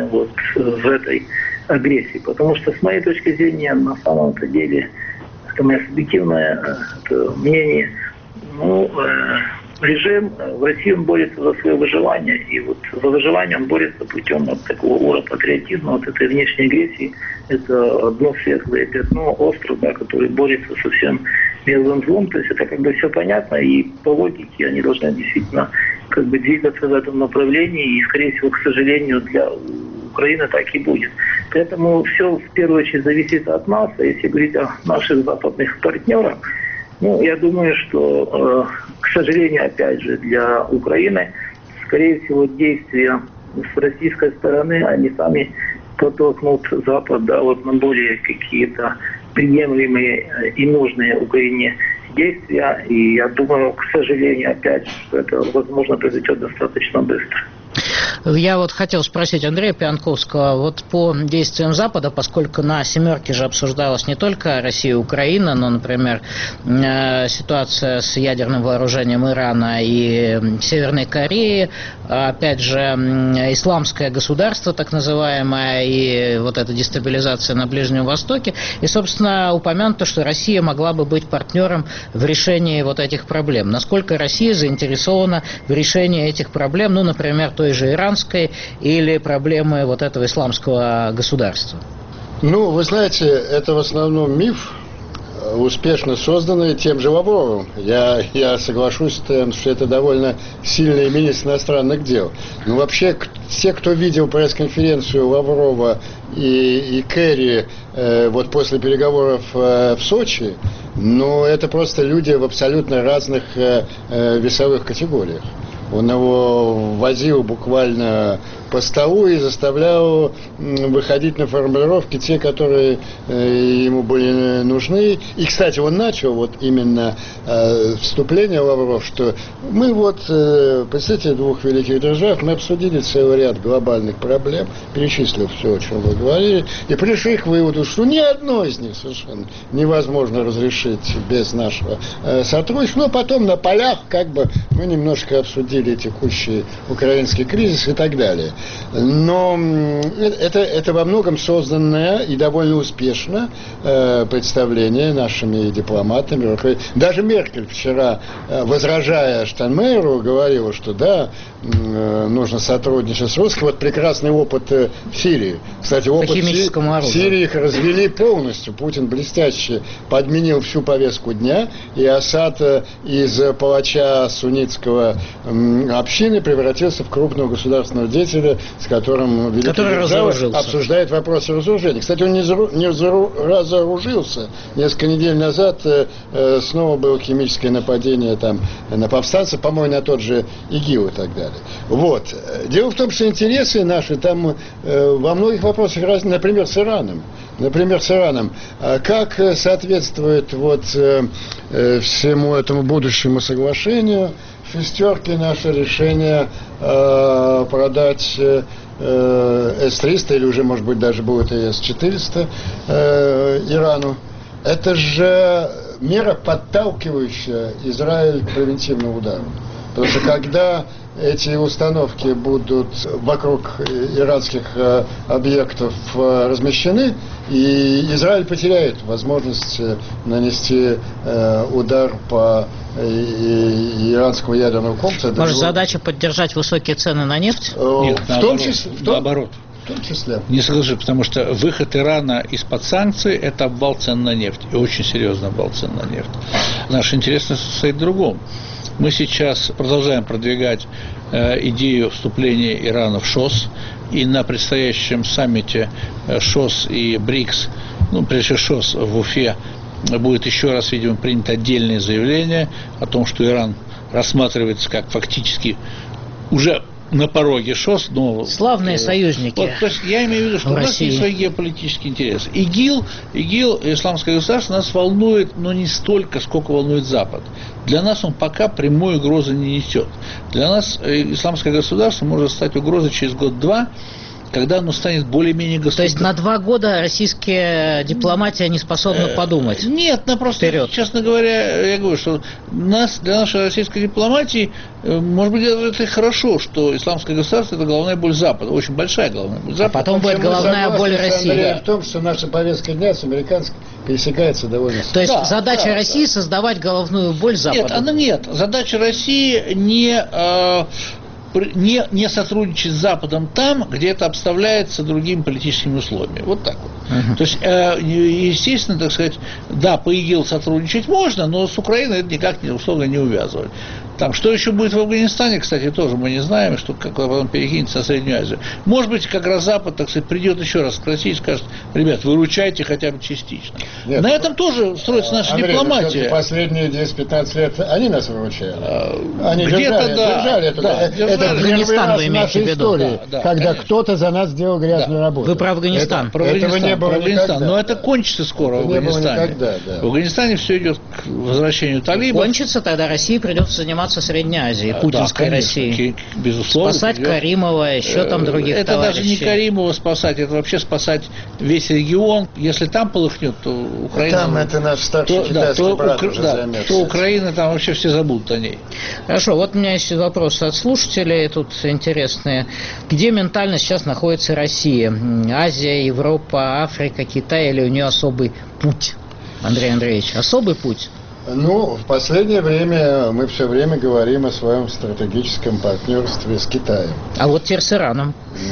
F: в этой агрессии. Потому что, с моей точки зрения, на самом-то деле, это мое субъективное мнение, режим в России он борется за свое выживание, и за выживание он борется путем такого ура-патриотизма, этой внешней агрессии. Это одно светлое пятно, остров, который борется со всем мировым злом. То есть это все понятно, и по логике они должны действительно двигаться в этом направлении, и, скорее всего, к сожалению, для Украины так и будет. Поэтому все в первую очередь зависит от нас. А если говорить о наших западных партнерах, я думаю, что, к сожалению, опять же, для Украины, скорее всего, действия с российской стороны, они сами подтолкнут Запад на более какие-то приемлемые и нужные Украине действия. И я думаю, к сожалению, опять же, что это, возможно, произойдет достаточно быстро.
B: Я хотел спросить Андрея Пьянковского, по действиям Запада, поскольку на «семерке» же обсуждалась не только Россия и Украина, но, например, ситуация с ядерным вооружением Ирана и Северной Кореи, опять же, исламское государство, так называемое, и эта дестабилизация на Ближнем Востоке, и, собственно, упомянуто, что Россия могла бы быть партнером в решении этих проблем. Насколько Россия заинтересована в решении этих проблем, например, той же иранской американской или проблемы вот этого исламского государства?
E: Ну, вы знаете, это в основном миф, успешно созданный тем же Лавровым. Я соглашусь с тем, что это довольно сильный министр иностранных дел. Но вообще, все, кто видел пресс-конференцию Лаврова и Керри вот после переговоров в Сочи, ну, это просто люди в абсолютно разных весовых категориях. Он его возил буквально по столу и заставлял выходить на формулировки те, которые ему были нужны. И, кстати, он начал вот именно вступление Лавров, что мы вот, представьте, двух великих держав, мы обсудили целый ряд глобальных проблем, перечислил все, о чем вы говорили, и пришли к выводу, что ни одно из них совершенно невозможно разрешить без нашего сотрудничества. Но потом на полях как бы мы немножко обсудили текущий украинский кризис и так далее. Но это во многом созданное и довольно успешно представление нашими дипломатами. Даже Меркель вчера, возражая Штайнмайеру, говорила, что да, нужно сотрудничать с русскими. Вот прекрасный опыт в Сирии. Кстати, опыт в Сирии их развели полностью. Путин блестяще подменил всю повестку дня, и Асад из палача суннитского общины превратился в крупного государственного деятеля, с которым великий держава обсуждает вопросы разоружения. Кстати, он не разоружился. Несколько недель назад снова было химическое нападение там, на повстанцев, по-моему, на тот же ИГИЛ и так далее. Вот. Дело в том, что интересы наши там во многих вопросах разные, например, с Ираном. Как соответствует вот всему этому будущему соглашению шестерки наше решение продать С-300 или уже, может быть, даже будет и С-400 Ирану. Это же мера, подталкивающая Израиль к превентивному удару. Потому что когда эти установки будут вокруг иранских объектов размещены, и Израиль потеряет возможность нанести удар по иранскому ядерному комплексу.
B: Может, задача поддержать высокие цены на нефть?
D: Нет, наоборот.
E: В том числе.
D: Не соглашусь, потому что выход Ирана из-под санкций – это обвал цен на нефть, и очень серьезный обвал цен на нефть. Наш интерес состоит в другом. Мы сейчас продолжаем продвигать идею вступления Ирана в ШОС, и на предстоящем саммите ШОС и БРИКС, прежде всего ШОС в Уфе, будет еще раз, видимо, принято отдельное заявление о том, что Иран рассматривается как фактически уже на пороге ШОС, но...
B: Славные союзники.
D: Вот, то есть я имею в виду, что у нас есть свои геополитические интересы. ИГИЛ, исламское государство, нас волнует, но не столько, сколько волнует Запад. Для нас он пока прямой угрозы не несет. Для нас исламское государство может стать угрозой через год-два, когда оно станет более-менее государством.
B: То есть на 2 года российская дипломатия не способна подумать?
D: Нет, просто, вперед. Честно говоря, я говорю, что для нашей российской дипломатии, может быть, это и хорошо, что исламское государство – это головная боль Запада, очень большая головная боль Запада.
B: А потом будет головная боль России.
E: В том, что наша повестка дня с американской пересекается довольно сильно.
B: То есть задача России создавать головную боль Запада?
D: Нет. Задача России не сотрудничать с Западом там, где это обставляется другими политическими условиями. Вот так вот. То есть, естественно, так сказать, да, по ИГИЛ сотрудничать можно, но с Украиной это никак условно не увязывать. Там, что еще будет в Афганистане, кстати, тоже мы не знаем, что когда потом перекинется на Среднюю Азию. Может быть, как раз Запад, так сказать, придет еще раз к России и скажет: ребят, выручайте хотя бы частично.
E: Нет,
D: на этом тоже строится наша дипломатия.
E: Последние 10-15 лет они нас выручали. Они
D: где-то
E: держали это. Это
B: Афганистан вы имеете в виду,
E: когда кто-то за нас сделал грязную работу.
B: Вы про Афганистан.
E: Этого не было никогда.
D: Но это кончится скоро в Афганистане. В Афганистане все идет к возвращению талибов.
B: Кончится, тогда России придется заниматься Средней Азией, путинской России.
D: Безусловно.
B: Спасать Каримова, еще там других
D: это
B: товарищей.
D: Это даже не Каримова спасать, это вообще спасать весь регион. Если там полыхнет, то Украина...
E: Там это наш старший китайский брат уже займется.
D: То Украина, там вообще все забудут о ней.
B: Хорошо, вот у меня есть вопросы от слушателей, тут интересные. Где ментально сейчас находится Россия? Азия, Европа, Африка, Китай, или у нее особый путь? Андрей Андреевич, особый путь?
E: Ну, в последнее время мы все время говорим о своем стратегическом партнерстве с Китаем.
B: А вот теперь с Ираном.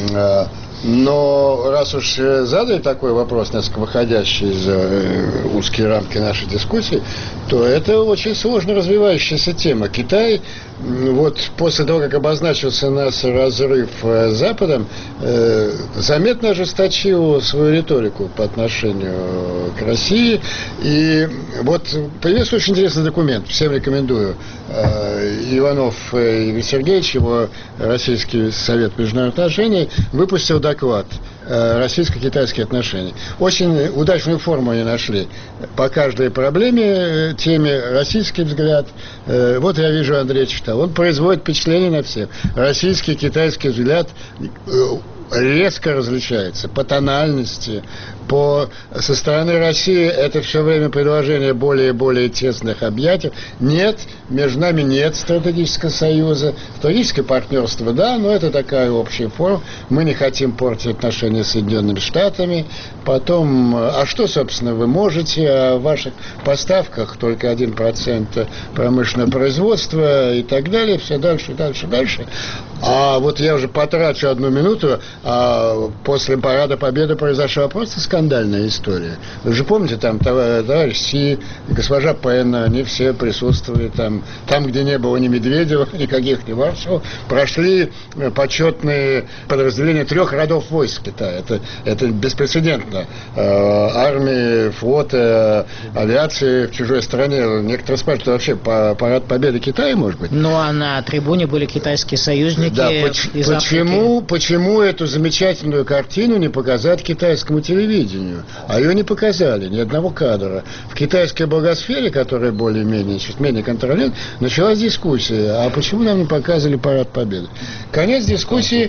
E: Но раз уж задали такой вопрос, несколько выходящий из узкие рамки нашей дискуссии, то это очень сложно развивающаяся тема. Китай, вот после того, как обозначился нас разрыв с Западом, заметно ожесточил свою риторику по отношению к России. И вот появился очень интересный документ, всем рекомендую. Иванов Игорь Сергеевич, его Российский совет международных отношений, выпустил доклад российско-китайские отношения. Очень удачную форму они нашли. По каждой проблеме, теме российский взгляд. Вот я вижу, Андрей читал. Он производит впечатление на всех. Российский, китайский взгляд резко различается по тональности, со стороны России это все время предложение более и более тесных объятий. Нет, между нами нет стратегического союза. Стратегическое партнерство, да, но это такая общая форма. Мы не хотим портить отношения с Соединенными Штатами. Потом, а что, собственно, вы можете о ваших поставках, только 1% промышленного производства и так далее, все дальше, дальше, дальше. А вот я уже потрачу 1 минуту, а после Парада Победы произошла просто скандальная история. Вы же помните, там товарищ Си, госпожа Пен, они все присутствовали там, где не было ни Медведева, никаких, ни Варшава, прошли почетные подразделения 3 родов войск Китая. Это беспрецедентно. Армии, флота, авиации в чужой стране. Некоторые спрашивают, что вообще Парад Победы Китая, может быть?
B: Ну, а на трибуне были китайские союзники.
E: Да, почему эту замечательную картину не показать китайскому телевидению? А ее не показали, ни одного кадра. В китайской благосфере, которая более-менее, чуть менее контролирует, началась дискуссия. А почему нам не показывали Парад Победы? Конец дискуссии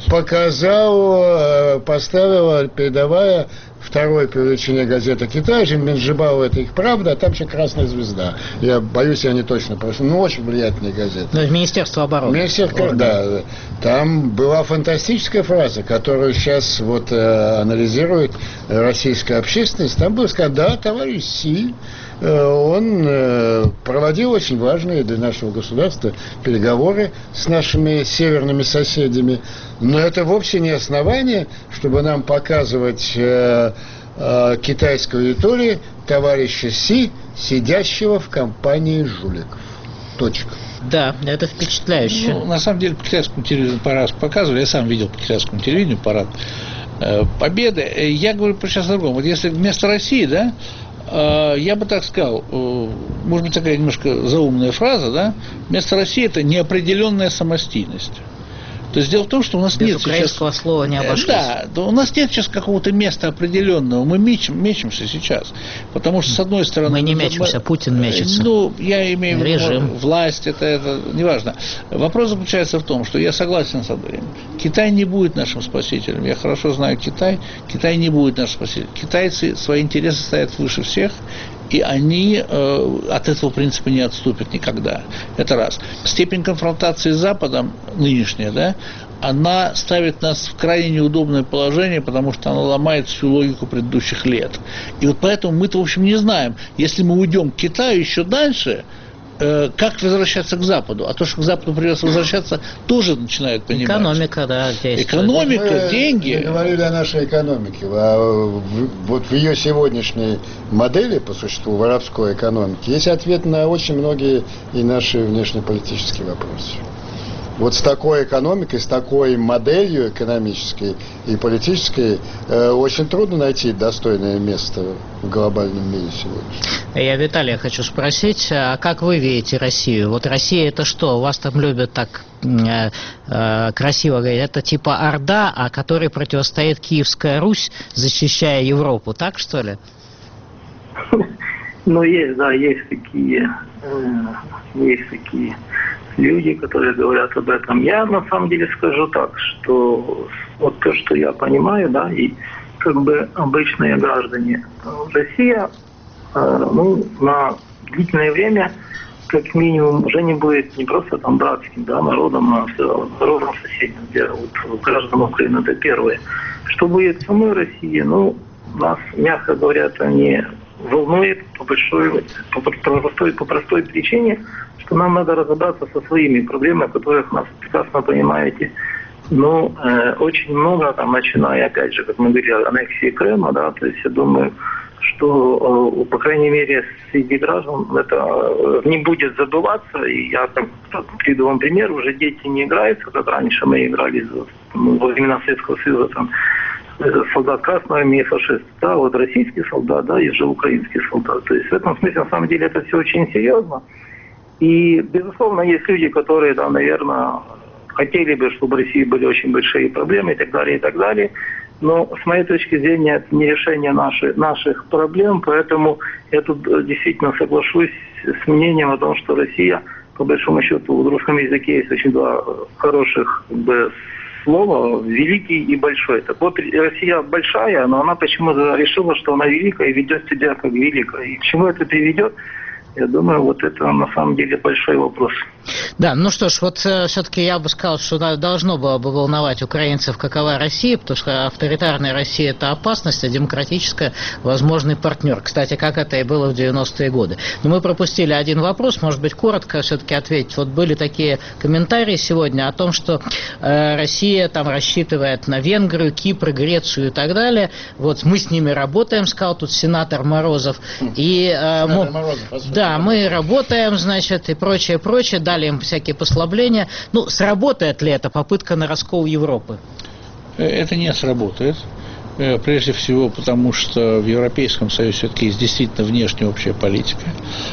E: поставила передовая второй по величине газета Китая, Минжибао, это их правда, а там еще Красная Звезда. Я боюсь, я не точно прошу. Ну, очень влиятельная газета.
B: Ну, Министерство обороны.
E: Министерство, да. Там была фантастическая фраза, которую сейчас вот анализирует российская общественность. Там было сказано, да, товарищ Си, он проводил очень важные для нашего государства переговоры с нашими северными соседями. Но это вовсе не основание, чтобы нам показывать китайской аудитории товарища Си, сидящего в компании жуликов. Точка.
B: Да, это впечатляюще.
D: Ну, на самом деле, по китайскому телевидению парад показывали. Я сам видел по китайскому телевидению парад Победы. Я говорю сейчас о другом. Вот если вместо России, да, я бы так сказал, может быть, такая немножко заумная фраза, да, вместо России это неопределенная самостийность. То есть дело в том, что у нас
B: без
D: нет
B: украинского
D: сейчас...
B: слова не обошлось.
D: Да, у нас нет сейчас какого-то места определенного. Мы мечемся сейчас. Потому что, с одной стороны...
B: Мы не мечемся, Путин мечется.
D: Ну, я имею в виду
B: режим.
D: Власть, это неважно. Вопрос заключается в том, что я согласен с Андреем. Китай не будет нашим спасителем. Я хорошо знаю Китай. Китай не будет нашим спасителем. Китайцы свои интересы ставят выше всех. И они от этого принципа не отступят никогда. Это раз. Степень конфронтации с Западом нынешняя, да, она ставит нас в крайне неудобное положение, потому что она ломает всю логику предыдущих лет. И вот поэтому мы-то, в общем, не знаем, если мы уйдем к Китаю еще дальше, как возвращаться к Западу. А то, что к Западу придется возвращаться, тоже начинают понимать.
B: Экономика, да, действует.
D: Экономика, деньги.
E: Мы говорили о нашей экономике. Вот в ее сегодняшней модели, по существу, воровской экономики, есть ответ на очень многие и наши внешнеполитические вопросы. Вот с такой экономикой, с такой моделью экономической и политической очень трудно найти достойное место в глобальном мире сегодня.
B: Я Виталия хочу спросить, а как вы видите Россию? Вот Россия это что? Вас там любят так красиво говорить. Это типа Орда, а которой противостоит Киевская Русь, защищая Европу. Так что ли?
F: Ну, есть, да, есть такие люди, которые говорят об этом. Я на самом деле скажу так, что вот то, что я понимаю, да, и как бы обычные граждане, Россия, на длительное время, как минимум, уже не будет не просто там братским, да, народом, а народом соседним, где вот граждан Украины это первое. Что будет в самой России, нас, мягко говоря, это не волнует по простой причине, что нам надо разобраться со своими проблемами, которых нас прекрасно понимаете. Очень много, там, начиная, опять же, как мы говорили, аннексии Крыма, да, то есть я думаю, что, по крайней мере, среди граждан это не будет забываться. И я приведу вам пример, уже дети не играются, как раньше мы играли во времена Советского Союза, там, солдат Красной Армии, фашист, да, вот российский солдат, да, и же украинский солдат. То есть в этом смысле, на самом деле, это все очень серьезно. И, безусловно, есть люди, которые, да, наверное, хотели бы, чтобы в России были очень большие проблемы и так далее, и так далее. Но, с моей точки зрения, это не решение наших проблем, поэтому я тут действительно соглашусь с мнением о том, что Россия, по большому счету, в русском языке есть очень два хороших слова, великий и большой. Так вот, Россия большая, но она почему-то решила, что она великая и ведет себя как великая. И к чему это приведет? Я думаю, вот это на самом деле большой вопрос.
B: Да, ну что ж, вот все-таки я бы сказал, что должно было бы волновать украинцев, какова Россия, потому что авторитарная Россия – это опасность, а демократическая – возможный партнер. Кстати, как это и было в 90-е годы. Но мы пропустили один вопрос, может быть, коротко все-таки ответить. Вот были такие комментарии сегодня о том, что Россия там рассчитывает на Венгрию, Кипр, Грецию и так далее. Вот мы с ними работаем, сказал тут сенатор Морозов. Да, мы работаем, значит, и прочее, дали им всякие послабления. Ну, сработает ли это попытка на раскол Европы?
D: Это не сработает. Прежде всего, потому что в Европейском Союзе все-таки есть действительно внешняя общая политика.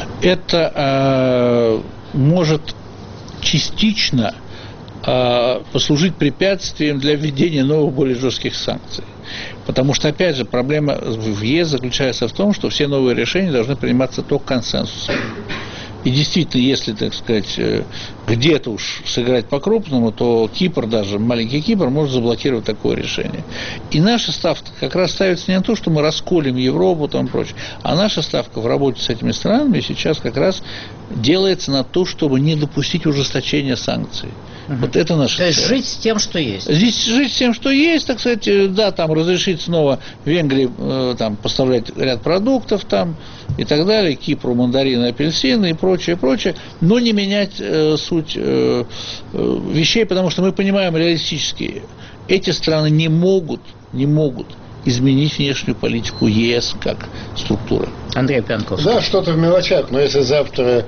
D: Это может частично послужить препятствием для введения новых, более жестких санкций. Потому что, опять же, проблема в ЕС заключается в том, что все новые решения должны приниматься только консенсусом. И действительно, если, так сказать, где-то уж сыграть по-крупному, то Кипр, даже маленький Кипр, может заблокировать такое решение. И наша ставка как раз ставится не на то, что мы расколем Европу и прочее, а наша ставка в работе с этими странами сейчас как раз делается на то, чтобы не допустить ужесточения санкций. Вот это наша цель.
B: То есть жить с тем, что есть.
D: Здесь жить с тем, что есть, так сказать, да, там разрешить снова Венгрии там поставлять ряд продуктов там и так далее, Кипру мандарины, апельсины и прочее, но не менять суть вещей, потому что мы понимаем реалистически, эти страны не могут изменить внешнюю политику ЕС как структуры.
B: Андрей Пьянковский.
E: Да, что-то в мелочах, но если завтра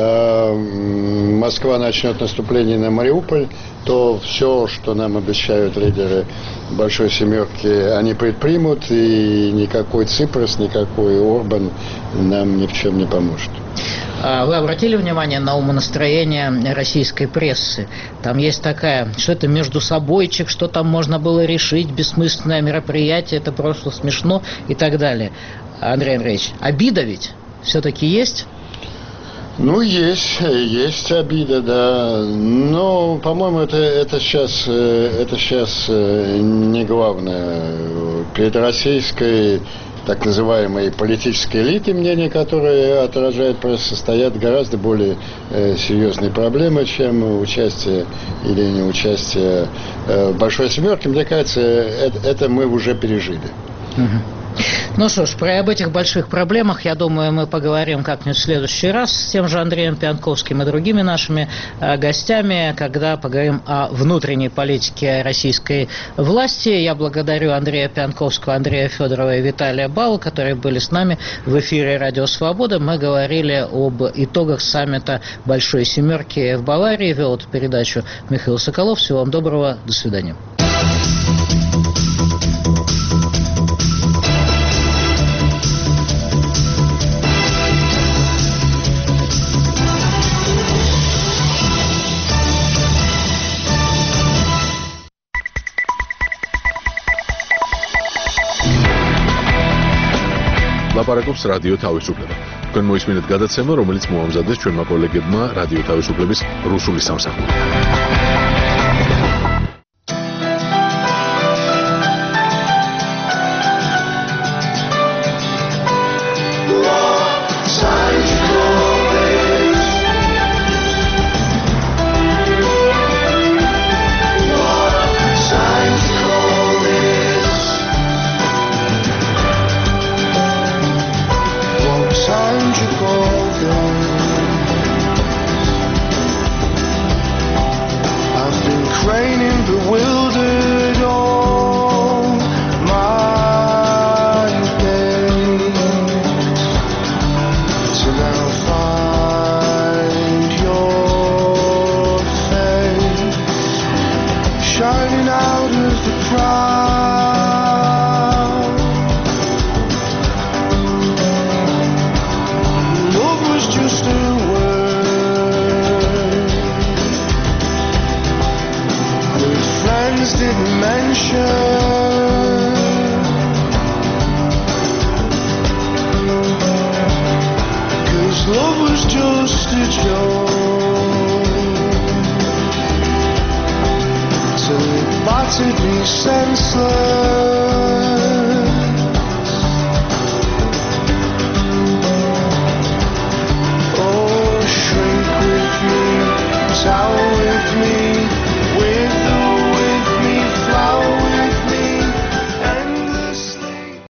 E: Москва начнет наступление на Мариуполь, то все, что нам обещают лидеры Большой Семерки, они предпримут, и никакой Ципрас, никакой Орбан нам ни в чем не поможет.
B: Вы обратили внимание на умонастроение российской прессы? Там есть такая, что это между собойчик, что там можно было решить, бессмысленное мероприятие, это просто смешно и так далее. Андрей Андреевич, обида ведь все-таки есть?
E: Ну, есть обида, да. Но, по-моему, это сейчас не главное. Перед российской так называемой политической элитой, мнения которой отражает пресса, стоят гораздо более серьезные проблемы, чем участие или неучастие в Большой Семерке. Мне кажется, это мы уже пережили.
B: Ну что ж, об этих больших проблемах, я думаю, мы поговорим как-нибудь в следующий раз с тем же Андреем Пьянковским и другими нашими гостями, когда поговорим о внутренней политике российской власти. Я благодарю Андрея Пьянковского, Андрея Федорова и Виталия Балу, которые были с нами в эфире «Радио Свобода». Мы говорили об итогах саммита Большой Семерки в Баварии. Вел эту передачу Михаил Соколов. Всего вам доброго. До свидания.
A: ლაპარაკობს რადიო თავისუფლება. თქვენ მოისმინეთ გადაცემა, რომელიც მოამზადეს ჩვენმა კოლეგებმა რადიო თავისუფლების რუსული სამსახური.
G: slow.